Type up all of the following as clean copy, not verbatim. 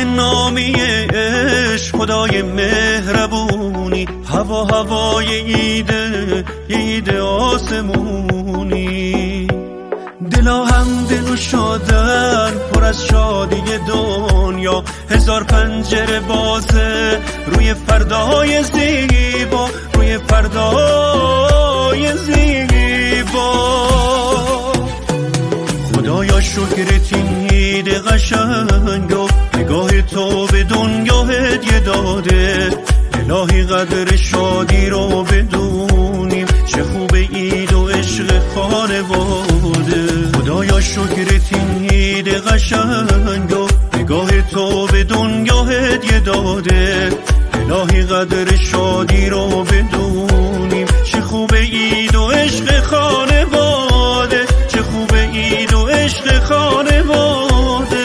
نامی عشق خدای مهربونی، هوا هوای عید آسمونی. دلا هم دل و شادن پر از شادی دنیا، هزار پنجره بازه روی فردای زیبا، روی فردای زیبا. خدایا شکرت این عید قشنگ و نگاه تو به دنیا هدیه داده. الهی قدر شادی رو بدونیم، چه خوب عید و عشق خانواده. خدایا شکرت این عید قشنگ و نگاه تو به دنیا هدیه داده. الهی قدر شادی رو بدونیم، چه خوب عید و عشق خانواده، چه خوب عید و عشق خانواده.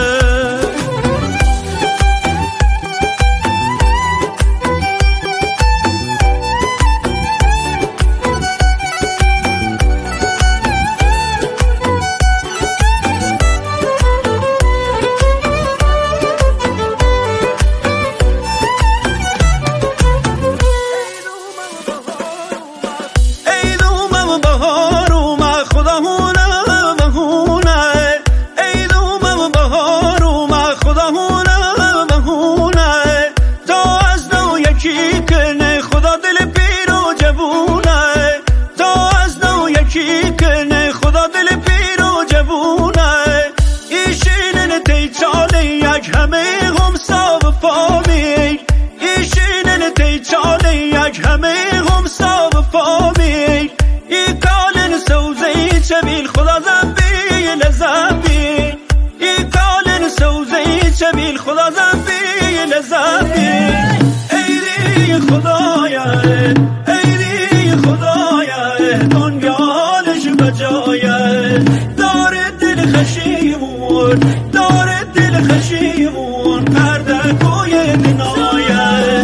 داره دل خشیمون پردکوی بنایه.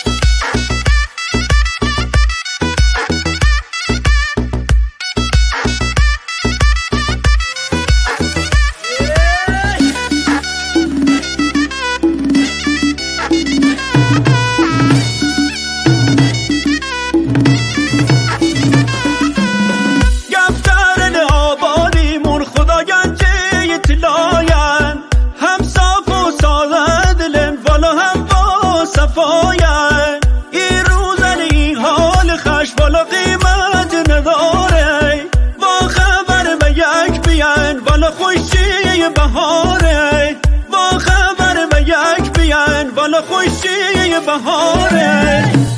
این روزن این حال خش والا قیمت نداره، با خبر به یک بیان والا خوشی بهاره، با خبر به یک بیان والا خوشی بهاره.